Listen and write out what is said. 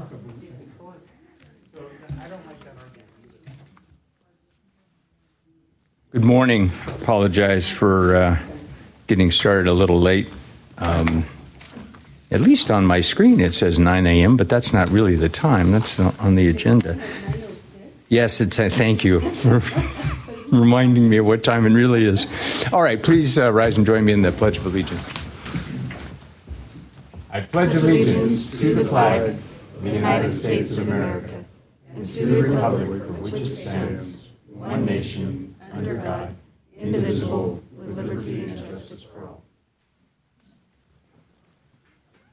Good morning. Apologize for getting started a little late. At least on my screen it says 9 a.m., but that's not really the time. That's not on the agenda. Yes, thank you for reminding me of what time it really is. All right, please rise and join me in the Pledge of Allegiance. I pledge allegiance to the flag of the United States of America and to the republic for which it stands, one nation, under God, indivisible, with liberty and justice for all.